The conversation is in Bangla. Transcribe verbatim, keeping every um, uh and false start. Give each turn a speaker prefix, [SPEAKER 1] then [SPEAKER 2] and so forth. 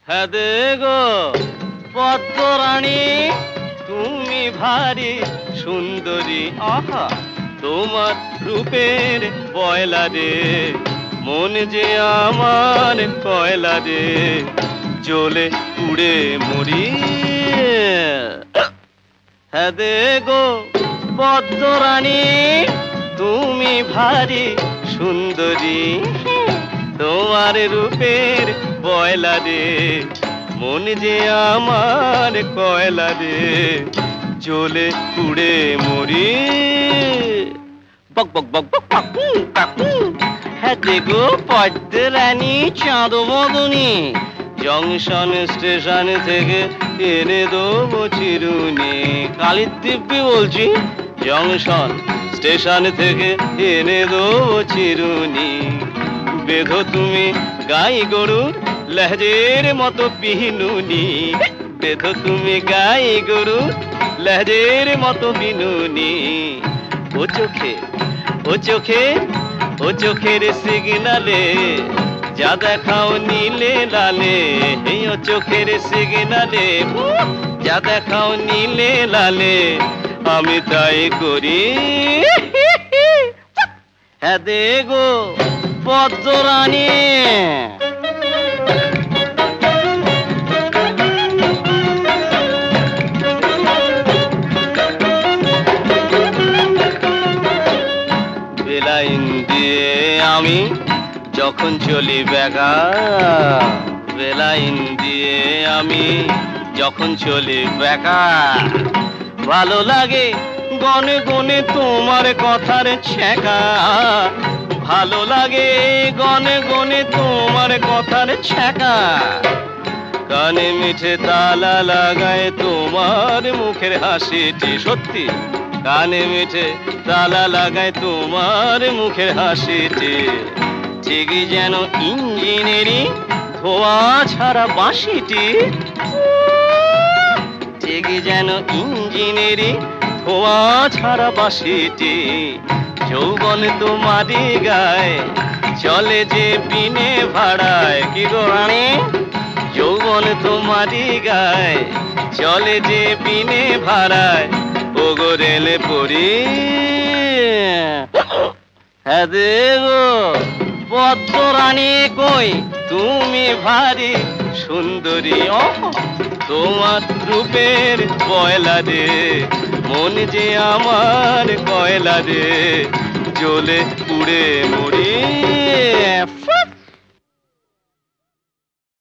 [SPEAKER 1] হ্যাঁ গো পদ্মরানী, তুমি ভারী সুন্দরী, আহা তোমার রূপের বয়লা রে, মন যে আমার কয়লা রে, জ্বলে পুড়ে মরি। হ্যাঁ গো পদ্মরানী, তুমি ভারী সুন্দরী, তোমার রূপের বয়লা রে, মন যে আমার কয়লা রে, জ্বলে পুড়ে মরি। বক বক বক বক কাকু কাকু। হ্যাঁ দেখো পদ্মরানী চাঁদ মদনী, জংশন স্টেশন থেকে এনে দেবো চিরুনি। কালির দিব্যি বলছি, জংশন স্টেশন থেকে এনে দেবো চিরুনি। বেঁধো তুমি গাই গরু লেহজের মতো বিনুনি, বেঁধো তুমি গাই গরু লেহজের মতো বিনুনি। ও চোখে ও চোখে ও চোখের সিগনালে যা দেখাও নীলে লালে, এই ও চোখের সিগনালে যা দেখাও নীলে লালে, আমি তাই করি। হ্যাঁ দেখো পদ্মরানী। বেলাইন দিয়ে আমি যখন চলি বেগা, বেলাইন দিয়ে আমি যখন চলি বেগা, ভালো লাগে গনে গনে তোমার কথার ছ্যাঁকা, ভালো লাগে গনে গনে তোমার কথার ছ্যাঁকা, কানে মিঠে তালা লাগায় তোমার মুখের হাসিটি, সত্যি কানে মিঠে তালা লাগায় তোমার মুখের হাসিটি, ঠিকই যেন ইঞ্জিনেরই ধোয়া ছাড়া বাঁশিটি, ঠিকই যেন ইঞ্জিনেরই ধোয়া ছাড়া বাঁশিটি, যৌবন তোমারই গায় চলে যে বিনে ভাড়ায়। কি গো রানী, যৌবন তোমারই গায় চলে যে বিনে ভাড়ায়, ও গো রেলে পড়ি। হ্যাঁ দেবো পদ্মরানী কই তুমি ভারী সুন্দরী, তোমার রূপের বয়লা রে, মন যে আমার কয়লা রে, জ্বলে পুড়ে মরি।